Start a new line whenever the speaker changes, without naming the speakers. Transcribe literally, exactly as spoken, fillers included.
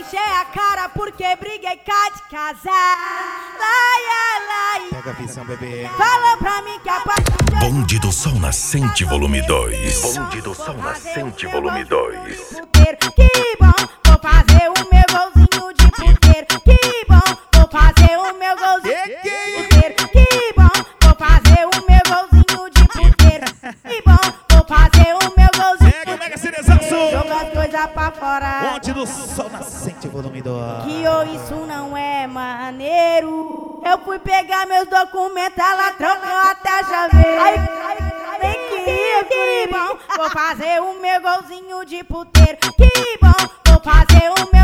fechei a cara porque briguei cá de casar. Laia, laia.
Pega a visão, bebê.
Falou pra mim que a parte
Bonde do Sol Nascente, volume dois. Bonde do Sol Nascente, volume dois.
Que bom, vou fazer o meu golzinho de puteiro. Que bom, vou fazer o meu golzinho de puteiro. Que bom, vou fazer o meu golzinho de puteiro. Que bom, vou fazer o meu golzinho de
Mega, mega cinezaço.
Joga as coisas pra fora.
Bonde do Sol Nascente, volume dois.
Que oh, isso não é maneiro. Eu fui pegar meus documentos, ela trocou até chaveiro. Ai, nem queria, que bom, vou fazer o meu golzinho de puteiro. Que bom, vou fazer o meu